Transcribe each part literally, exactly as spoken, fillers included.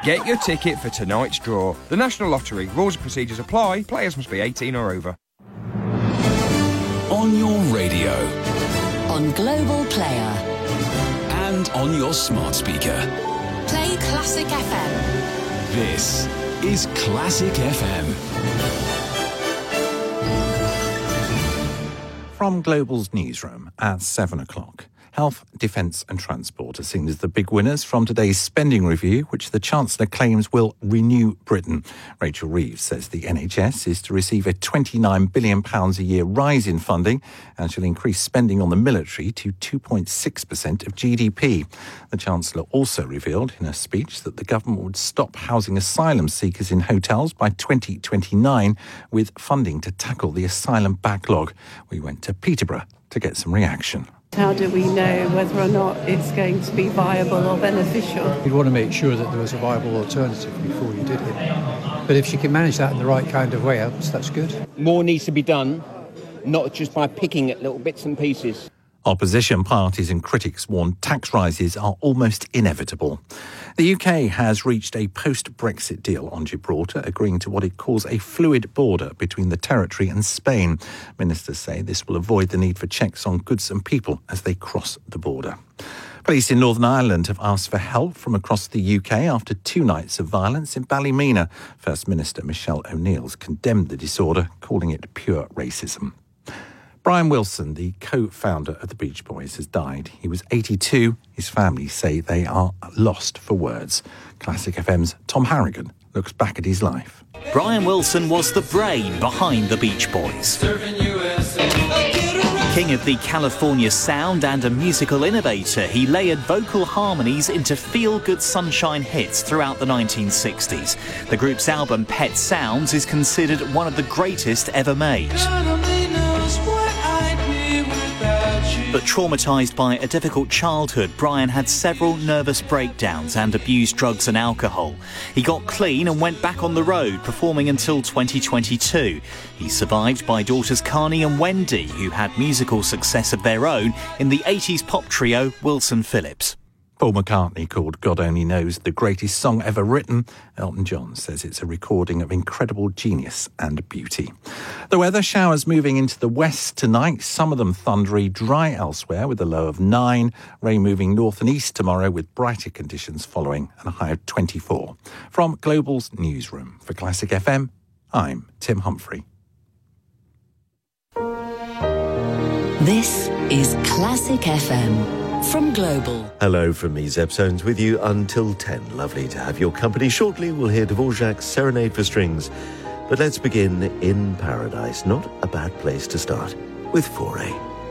Get your ticket for tonight's draw. The National Lottery. Rules and procedures apply. Players must be eighteen or over. On your radio. On Global Player. And on your smart speaker. Play Classic F M. This is Classic F M. From Global's newsroom at seven o'clock. Health, defence and transport are seen as the big winners from today's spending review, which the Chancellor claims will renew Britain. Rachel Reeves says the N H S is to receive a twenty-nine billion pounds a year rise in funding and shall increase spending on the military to two point six percent of G D P. The Chancellor also revealed in a speech that the government would stop housing asylum seekers in hotels by twenty twenty-nine with funding to tackle the asylum backlog. We went to Peterborough to get some reaction. How do we know whether or not it's going to be viable or beneficial? You'd want to make sure that there was a viable alternative before you did it. But if she can manage that in the right kind of way, that's good. More needs to be done, not just by picking at little bits and pieces. Opposition parties and critics warn tax rises are almost inevitable. The U K has reached a post-Brexit deal on Gibraltar, agreeing to what it calls a fluid border between the territory and Spain. Ministers say this will avoid the need for checks on goods and people as they cross the border. Police in Northern Ireland have asked for help from across the U K after two nights of violence in Ballymena. First Minister Michelle O'Neill's condemned the disorder, calling it pure racism. Brian Wilson, the co-founder of the Beach Boys, has died. He was eighty-two. His family say they are lost for words. Classic F M's Tom Harrigan looks back at his life. Brian Wilson was the brain behind the Beach Boys. King of the California sound and a musical innovator, he layered vocal harmonies into feel-good sunshine hits throughout the nineteen sixties. The group's album Pet Sounds is considered one of the greatest ever made. But traumatised by a difficult childhood, Brian had several nervous breakdowns and abused drugs and alcohol. He got clean and went back on the road, performing until twenty twenty-two. He's survived by daughters Carney and Wendy, who had musical success of their own in the eighties pop trio Wilson Phillips. Paul McCartney called God Only Knows the greatest song ever written. Elton John says it's a recording of incredible genius and beauty. The weather, showers moving into the west tonight, some of them thundery, dry elsewhere with a low of nine. Rain moving north and east tomorrow with brighter conditions following and a high of twenty-four. From Global's newsroom for Classic F M, I'm Tim Humphrey. This is Classic F M. From Global. Hello from me, Zeb Soanes, with you until ten. Lovely to have your company. Shortly we'll hear Dvorak's Serenade for Strings. But let's begin in paradise. Not a bad place to start with Foray.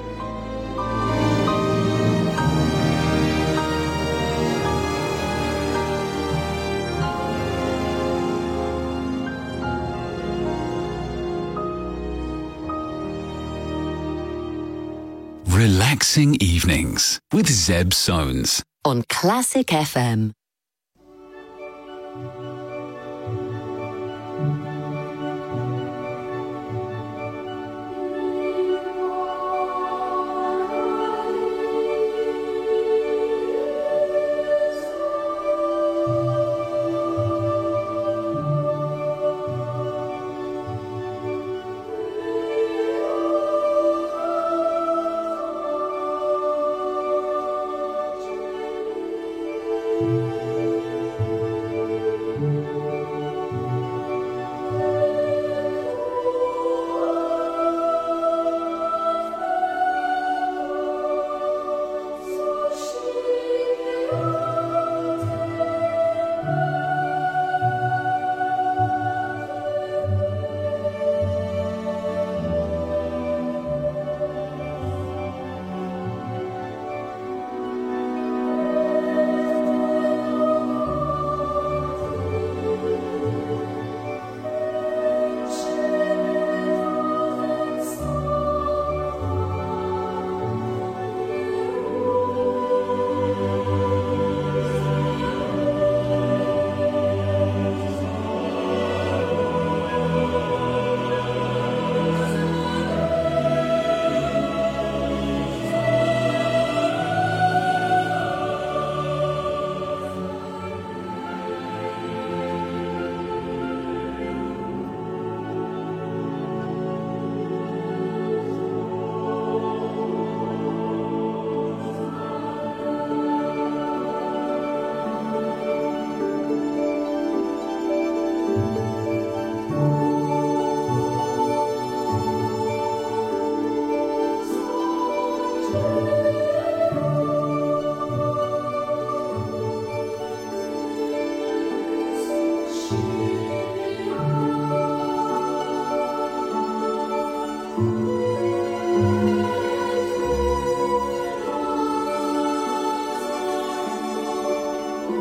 Relaxing evenings with Zeb Soanes on Classic F M.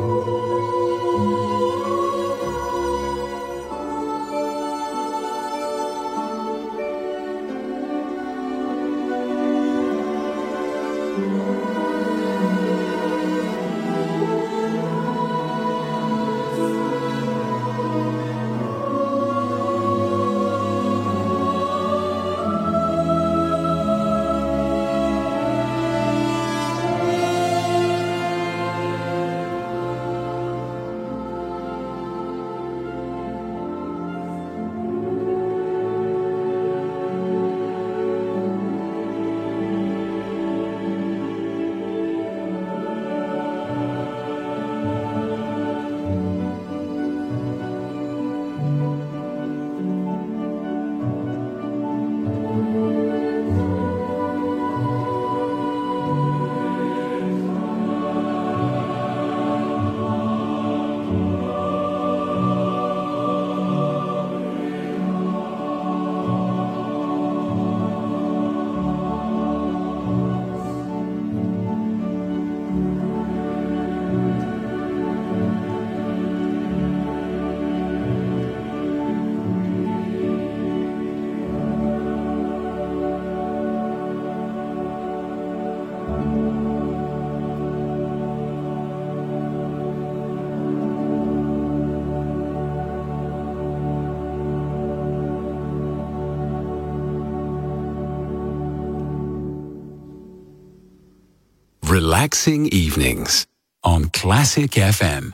Relaxing evenings on Classic F M.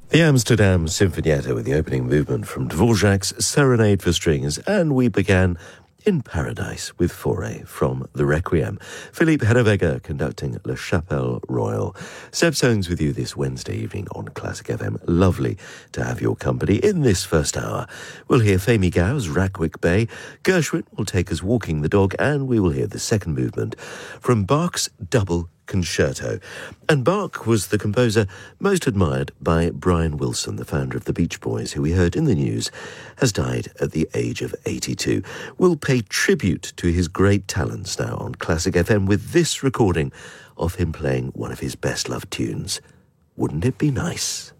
The Amsterdam Sinfonietta with the opening movement from Dvorak's Serenade for Strings, and we began in Paradise with Fauré from the Requiem. Philippe Herreweghe conducting La Chapelle Royale. Zeb Soanes with you this Wednesday evening on Classic F M. Lovely to have your company in this first hour. We'll hear Femi Gau's Rackwick Bay. Gershwin will take us walking the dog, and we will hear the second movement from Bach's Double Concerto. And Bach was the composer most admired by Brian Wilson, the founder of the Beach Boys, who we heard in the news has died at the age of eighty-two. We'll pay tribute to his great talents now on Classic F M with this recording of him playing one of his best-loved tunes. Wouldn't it be nice?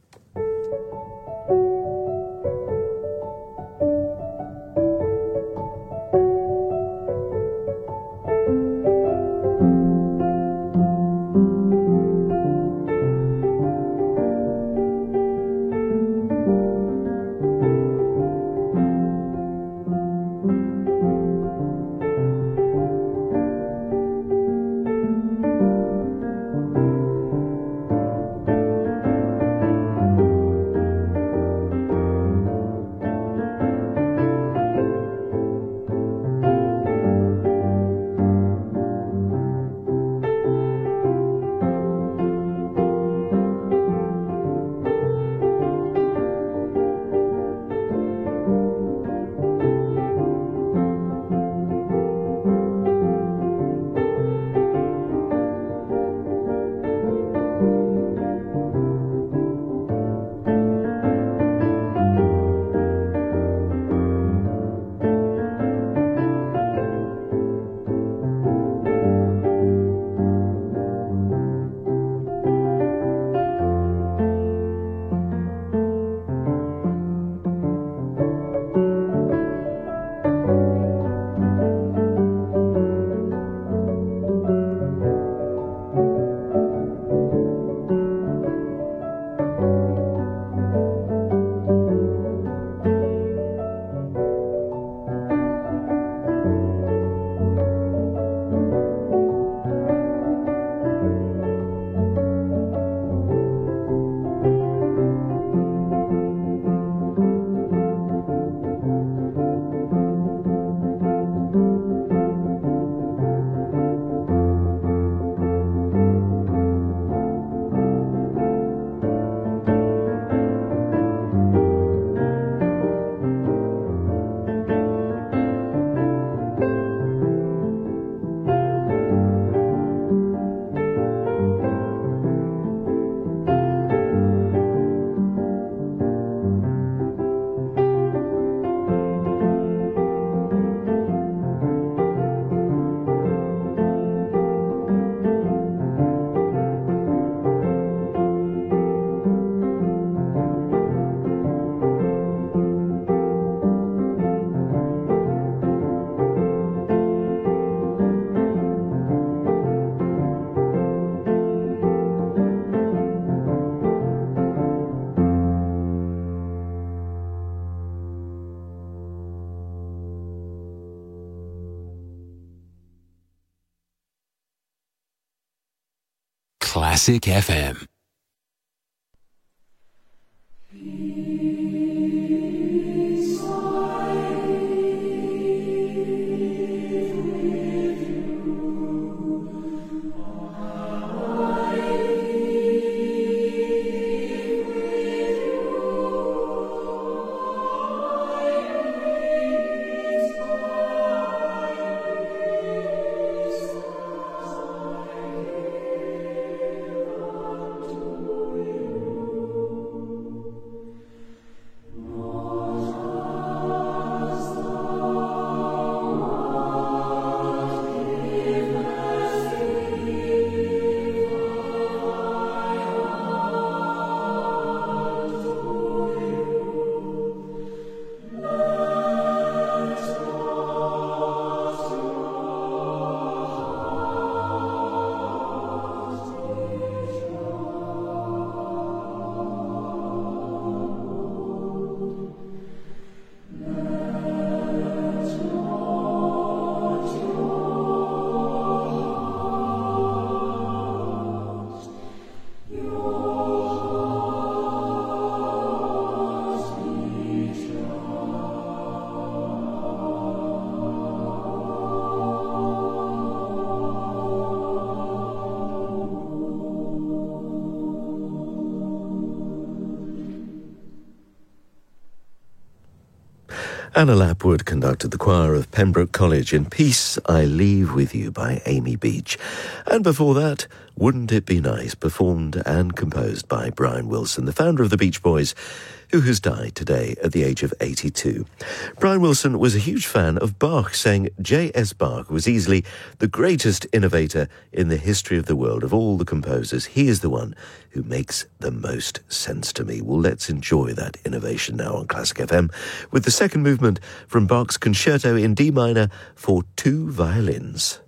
Classic F M. Anna Lapwood conducted the choir of Pembroke College in Peace I Leave With You by Amy Beach. And before that, Wouldn't It Be Nice, performed and composed by Brian Wilson, the founder of the Beach Boys, who has died today at the age of eighty-two. Brian Wilson was a huge fan of Bach, saying J S Bach was easily the greatest innovator in the history of the world. Of all the composers, he is the one who makes the most sense to me. Well, let's enjoy that innovation now on Classic F M with the second movement from Bach's Concerto in D minor for two violins.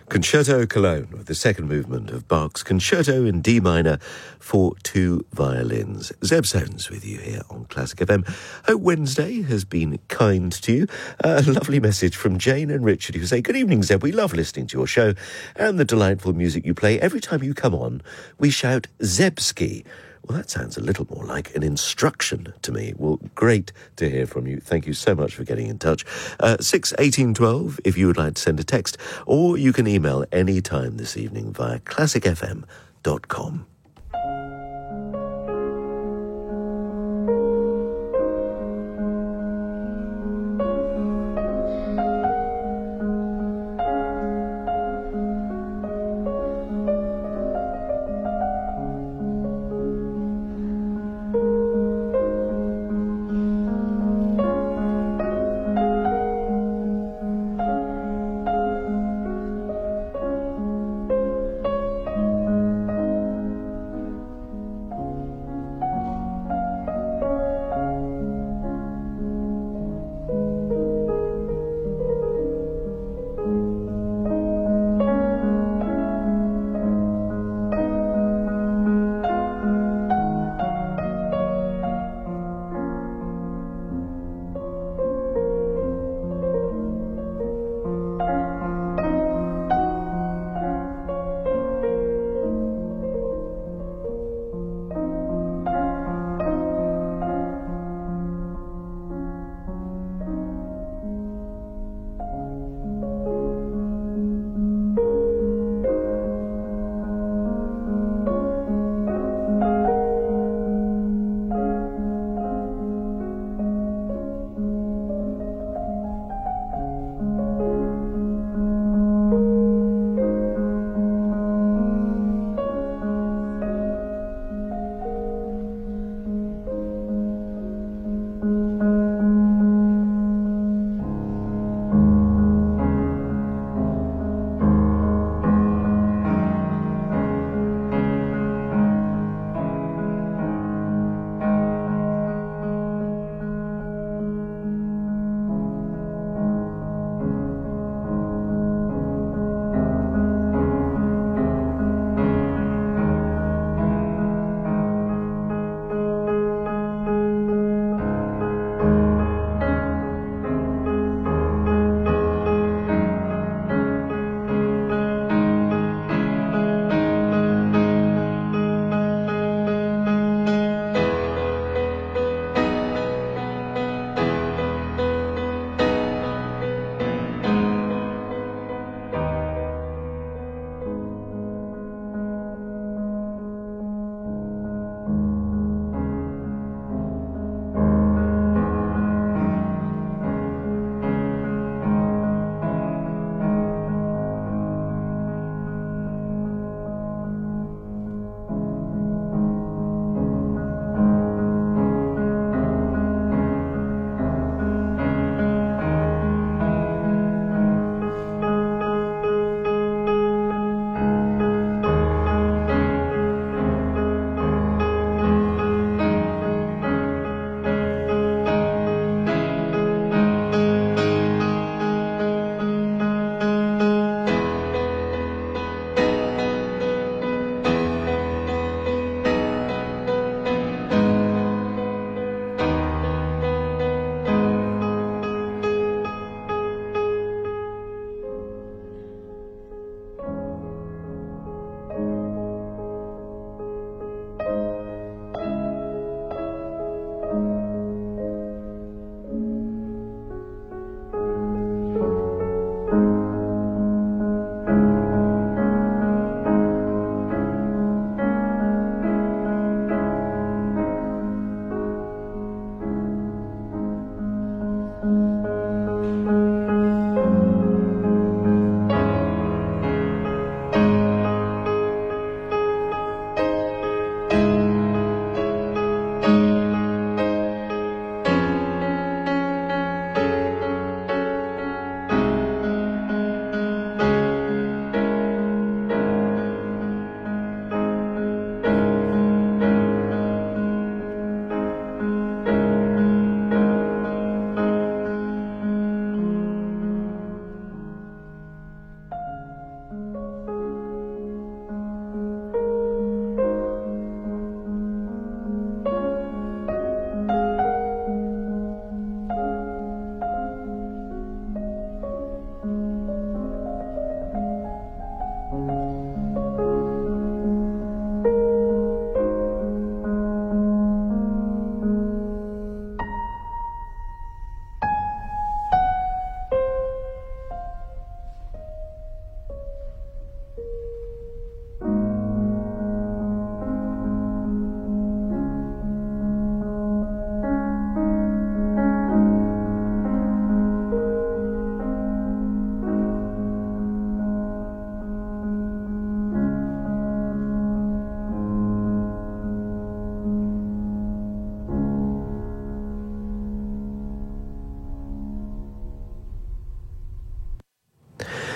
Concerto Cologne, with the second movement of Bach's Concerto in D minor for two violins. Zeb Soanes with you here on Classic F M. Hope Wednesday has been kind to you. Uh, a lovely message from Jane and Richard who say, good evening, Zeb. We love listening to your show and the delightful music you play. Every time you come on, we shout Zebski. Well, that sounds a little more like an instruction to me. Well, great to hear from you. Thank you so much for getting in touch. Uh, six eighteen twelve if you would like to send a text, or you can email any time this evening via classic f m dot com.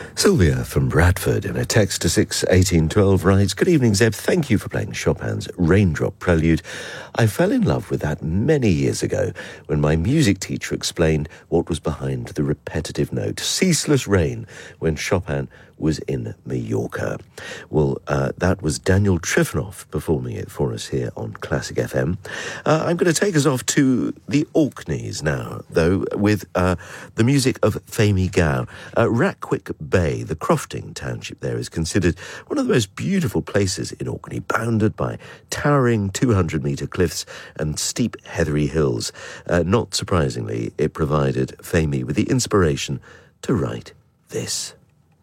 Sylvia from Bradford in a text to six eighteen twelve writes, "Good evening, Zeb. Thank you for playing Chopin's Raindrop Prelude. I fell in love with that many years ago when my music teacher explained what was behind the repetitive note, ceaseless rain, when Chopin was in Mallorca." Well, uh, that was Daniel Trifonov performing it for us here on Classic F M. Uh, I'm going to take us off to the Orkneys now, though, with uh, the music of Famie Gow. Uh, Ratquick Bay, the Crofting township there, is considered one of the most beautiful places in Orkney, bounded by towering two hundred metre cliffs and steep heathery hills. Uh, not surprisingly, it provided Famie with the inspiration to write this.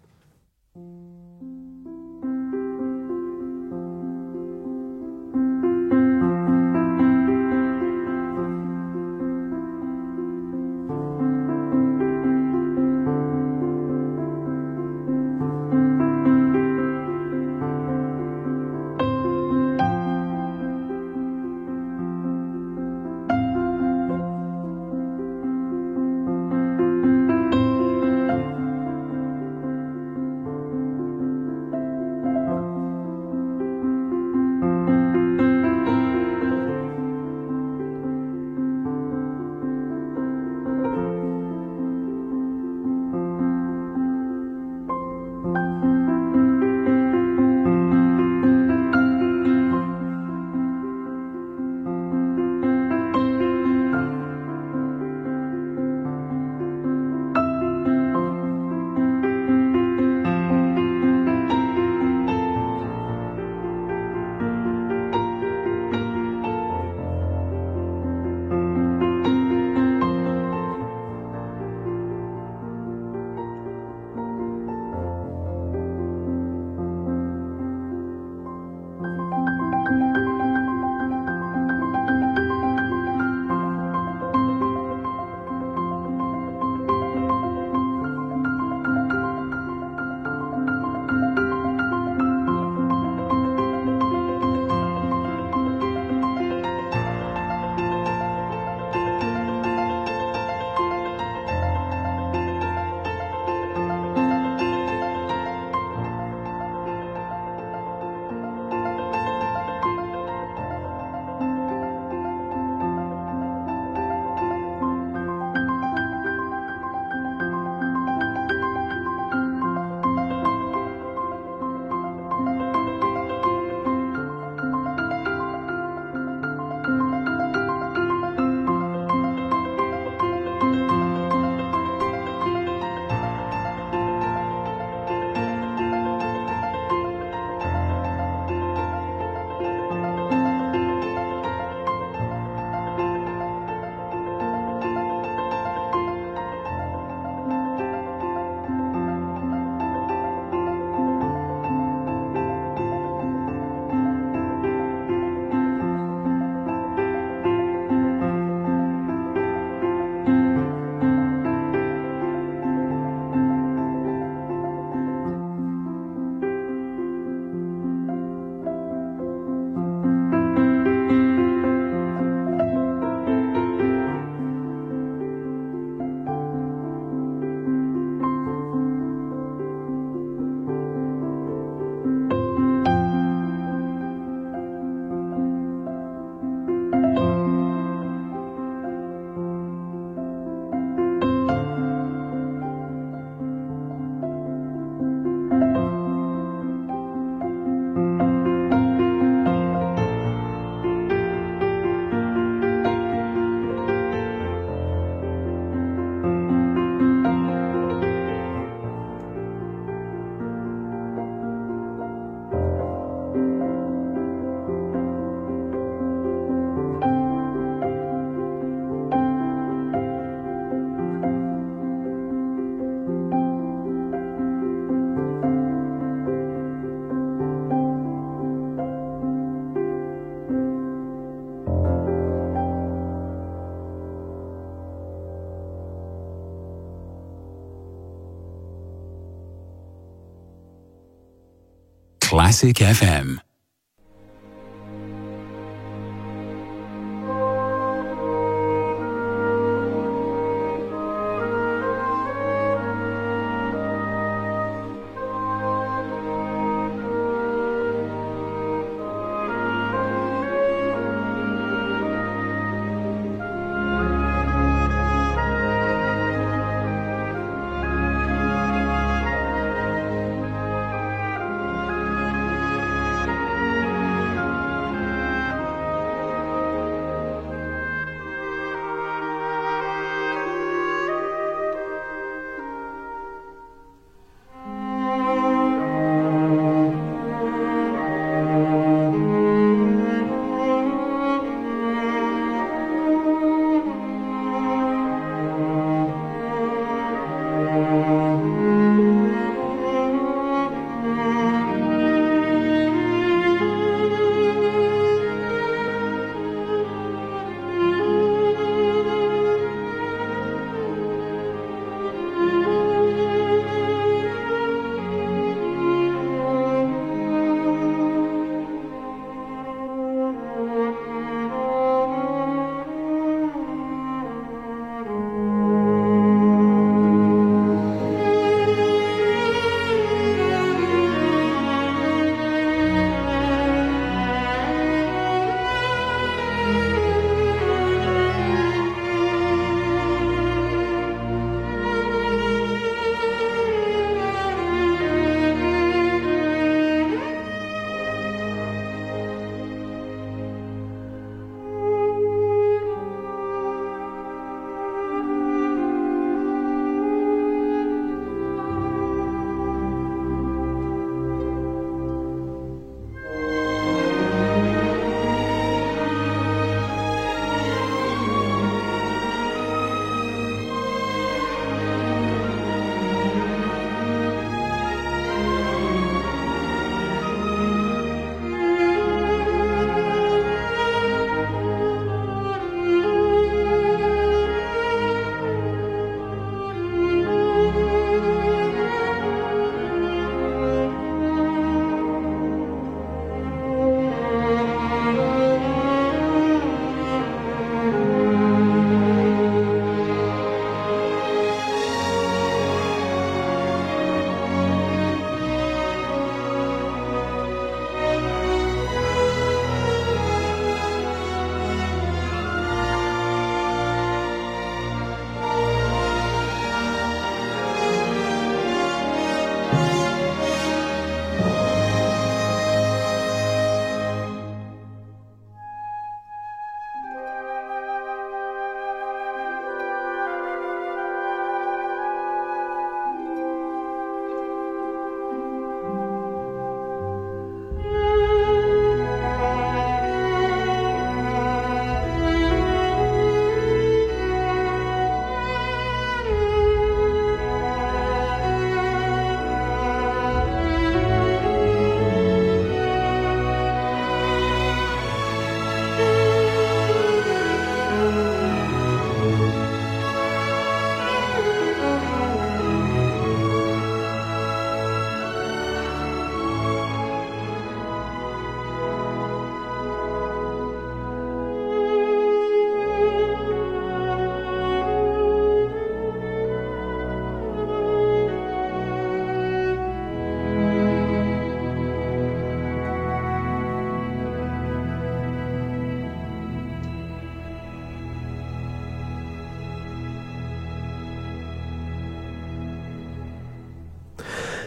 Classic F M.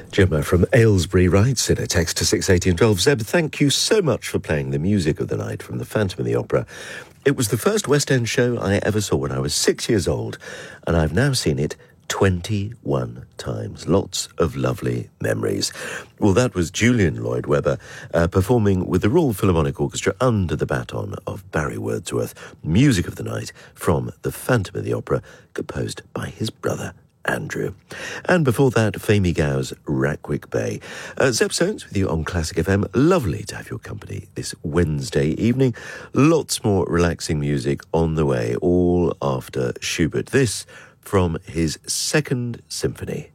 Gemma from Aylesbury writes in a text to six eighteen twelve. Zeb, thank you so much for playing the music of the night from The Phantom of the Opera. It was the first West End show I ever saw when I was six years old, and I've now seen it twenty-one times. Lots of lovely memories. Well, that was Julian Lloyd Webber uh, performing with the Royal Philharmonic Orchestra under the baton of Barry Wordsworth. Music of the night from The Phantom of the Opera, composed by his brother Andrew. And before that, Famie Gow's Rackwick Bay. Uh, Zeb Soanes with you on Classic F M. Lovely to have your company this Wednesday evening. Lots more relaxing music on the way, all after Schubert. This from his Second Symphony.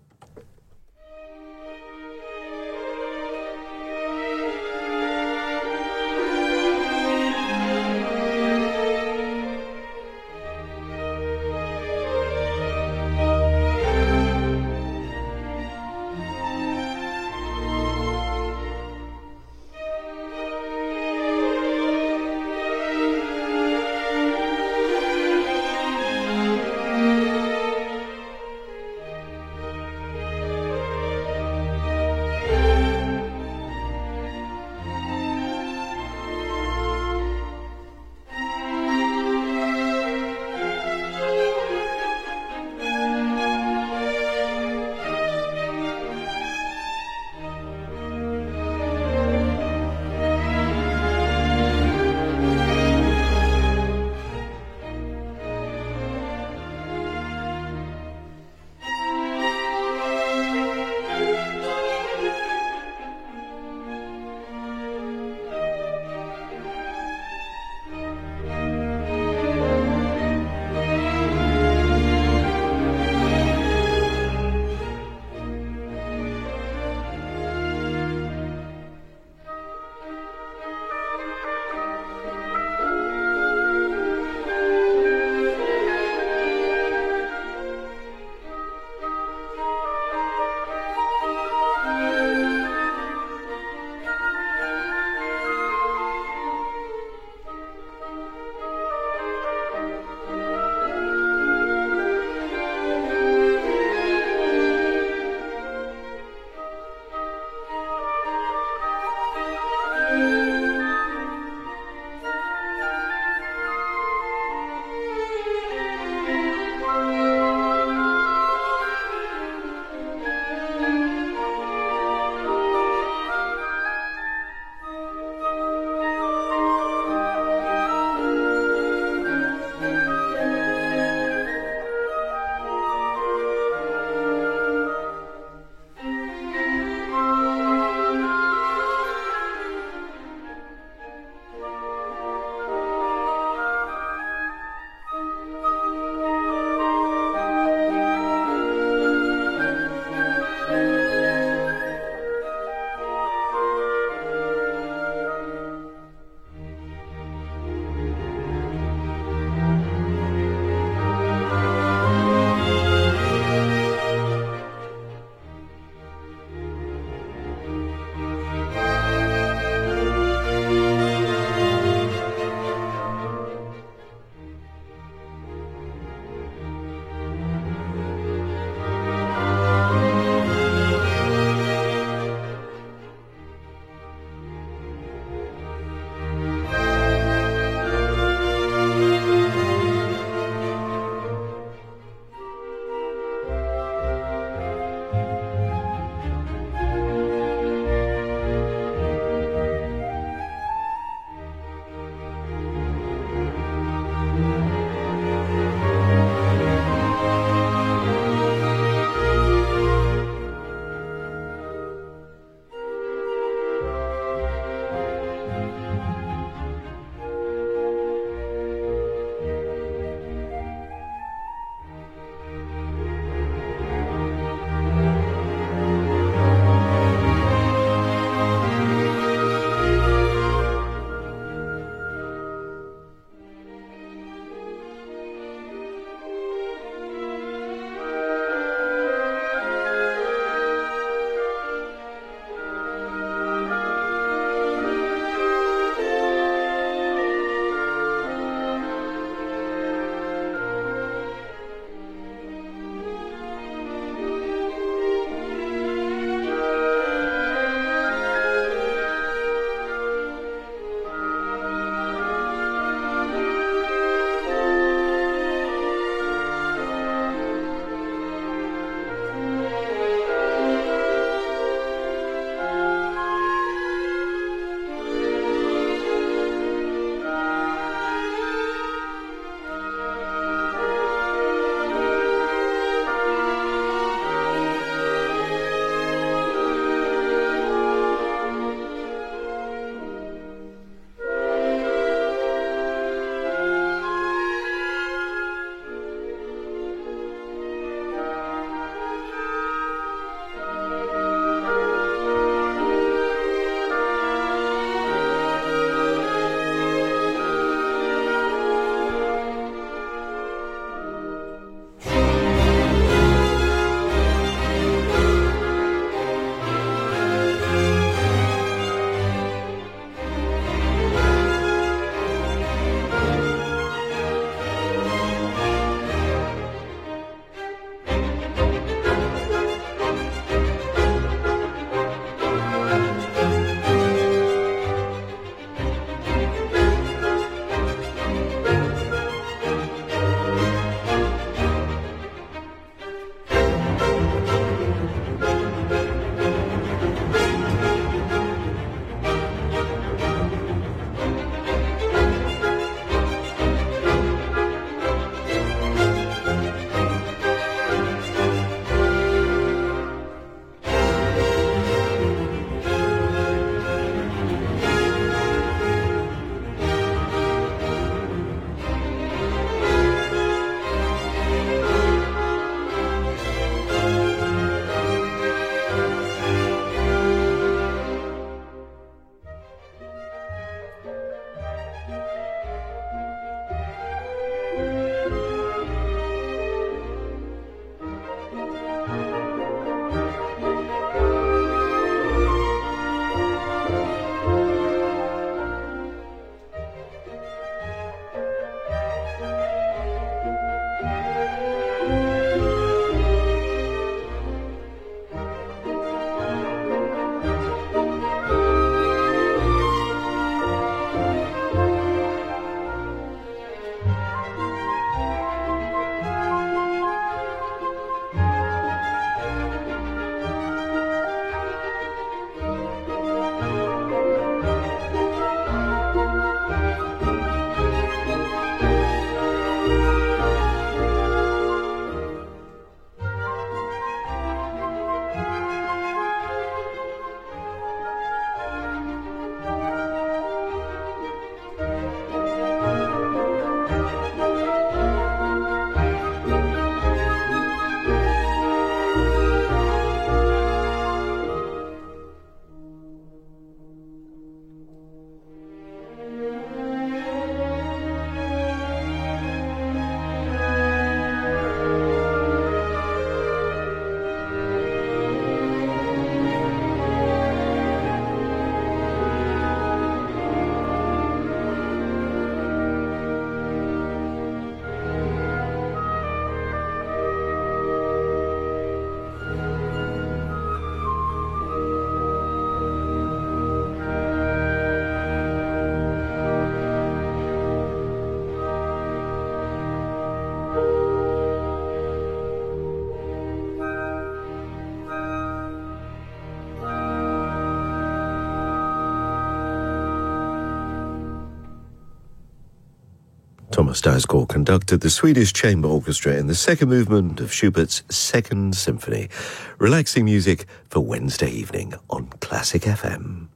Thomas Dausgaard conducted the Swedish Chamber Orchestra in the second movement of Schubert's Second Symphony. Relaxing music for Wednesday evening on Classic F M.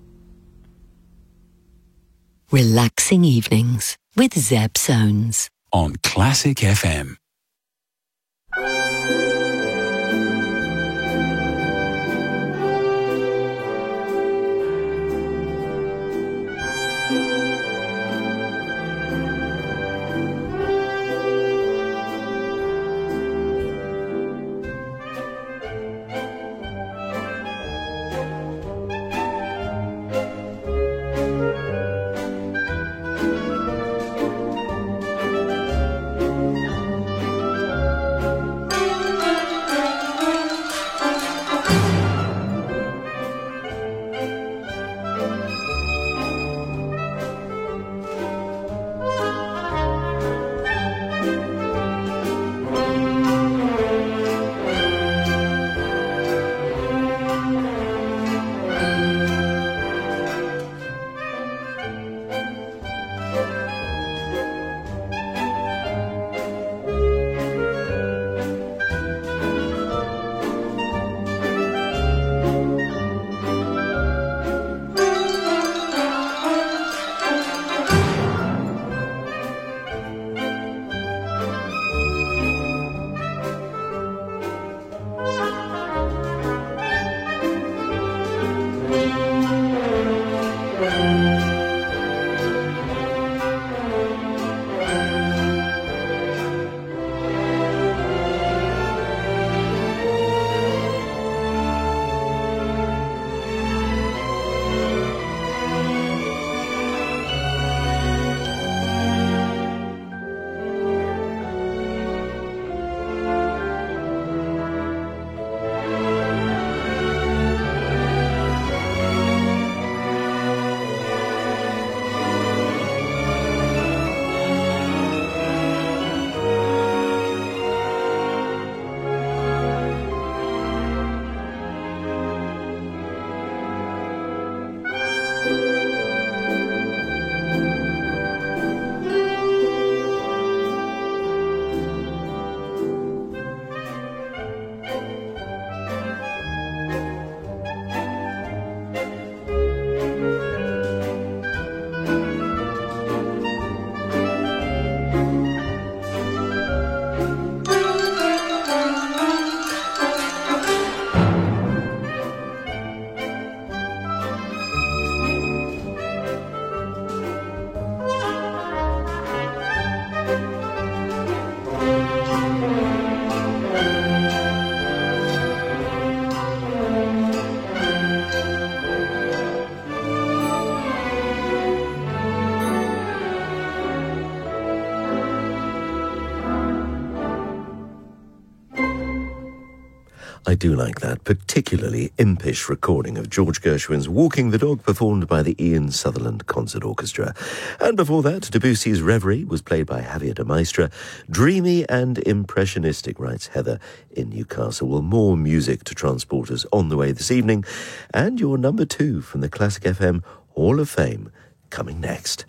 Relaxing evenings with Zeb Soanes on Classic F M. I do like that particularly impish recording of George Gershwin's Walking the Dog, performed by the Ian Sutherland Concert Orchestra. And before that, Debussy's Reverie was played by Javier de Maistre. Dreamy and impressionistic, writes Heather in Newcastle. Well, more music to transport us on the way this evening. And your number two from the Classic F M Hall of Fame coming next.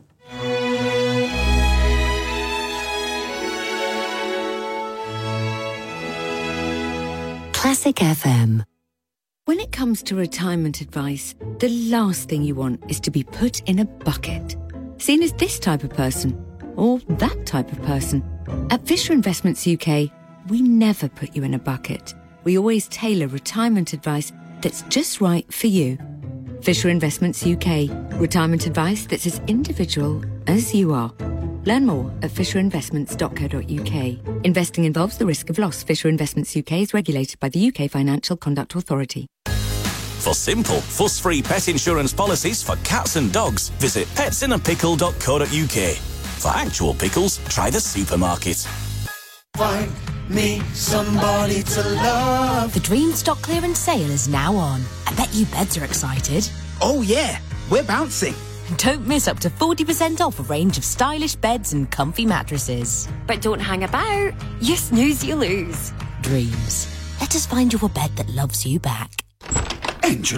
Classic F M. When it comes to retirement advice, the last thing you want is to be put in a bucket. Seen as this type of person, or that type of person. At Fisher Investments U K, we never put you in a bucket. We always tailor retirement advice that's just right for you. Fisher Investments U K, retirement advice that's as individual as you are. Learn more at fisher investments dot co dot uk. Investing involves the risk of loss. Fisher Investments U K is regulated by the U K Financial Conduct Authority. For simple, fuss-free pet insurance policies for cats and dogs, visit pets in a pickle dot co dot uk. For actual pickles, try the supermarket. Find me somebody to love. The Dream Stock Clearance sale is now on. I bet you beds are excited. Oh yeah, we're bouncing. Don't miss up to forty percent off a range of stylish beds and comfy mattresses. But don't hang about. You snooze, you lose. Dreams. Let us find you a bed that loves you back. Angela Rip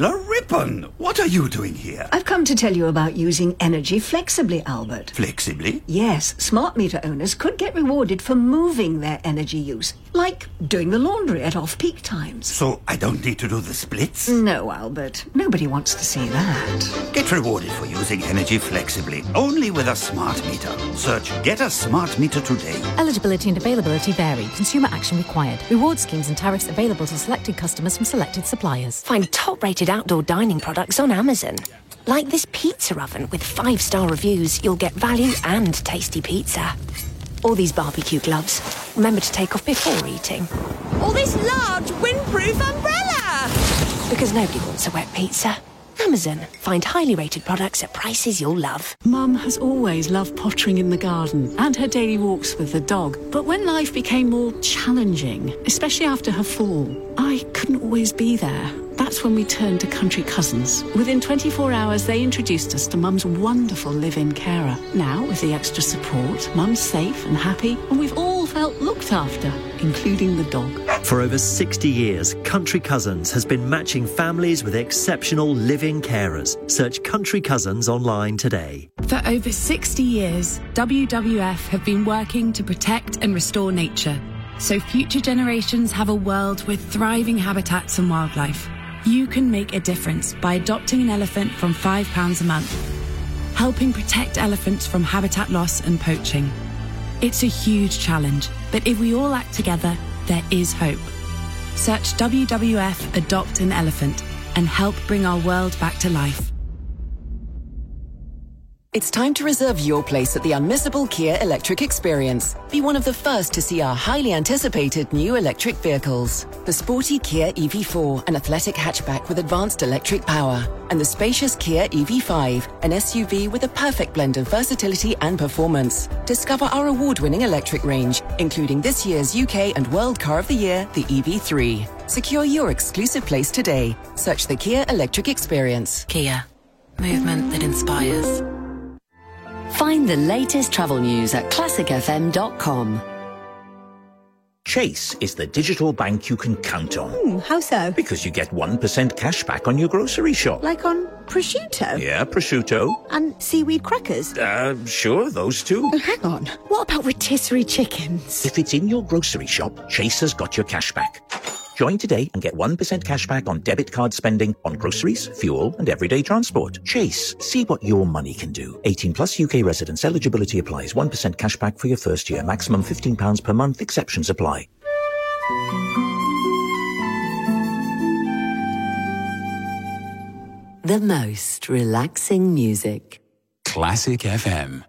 Rippon, what are you doing here? I've come to tell you about using energy flexibly, Albert. Flexibly? Yes, smart meter owners could get rewarded for moving their energy use, like doing the laundry at off-peak times. So I don't need to do the splits? No, Albert. Nobody wants to see that. Get rewarded for using energy flexibly, only with a smart meter. Search Get a Smart Meter today. Eligibility and availability vary. Consumer action required. Reward schemes and tariffs available to selected customers from selected suppliers. Find top-rated outdoor dining products on Amazon. Like this pizza oven with five-star reviews, you'll get value and tasty pizza. Or these barbecue gloves. Remember to take off before eating. Or this large windproof umbrella! Because nobody wants a wet pizza. Amazon. Find highly rated products at prices you'll love. Mum has always loved pottering in the garden and her daily walks with the dog. But when life became more challenging, especially after her fall, I couldn't always be there. That's when we turned to Country Cousins. Within twenty-four hours, they introduced us to Mum's wonderful live-in carer. Now, with the extra support, Mum's safe and happy, and we've all felt looked after, including the dog. For over sixty years, Country Cousins has been matching families with exceptional live-in carers. Search Country Cousins online today. For over sixty years, W W F have been working to protect and restore nature, so future generations have a world with thriving habitats and wildlife. You can make a difference by adopting an elephant from five pounds a month, helping protect elephants from habitat loss and poaching. It's a huge challenge, but if we all act together, there is hope. Search W W F Adopt an Elephant and help bring our world back to life. It's time to reserve your place at the unmissable Kia Electric Experience. Be one of the first to see our highly anticipated new electric vehicles. The sporty Kia E V four, an athletic hatchback with advanced electric power. And the spacious Kia E V five, an S U V with a perfect blend of versatility and performance. Discover our award-winning electric range, including this year's U K and World Car of the Year, the E V three. Secure your exclusive place today. Search the Kia Electric Experience. Kia. Movement that inspires. Find the latest travel news at classic f m dot com. Chase is the digital bank you can count on. Hmm, how so? Because you get one percent cash back on your grocery shop. Like on prosciutto? Yeah, prosciutto. And seaweed crackers? Uh, sure, those two. Oh, hang on. What about rotisserie chickens? If it's in your grocery shop, Chase has got your cash back. Join today and get one percent cash back on debit card spending on groceries, fuel and everyday transport. Chase. See what your money can do. eighteen plus U K residents. Eligibility applies. one percent cash back for your first year. Maximum fifteen pounds per month. Exceptions apply. The most relaxing music. Classic F M.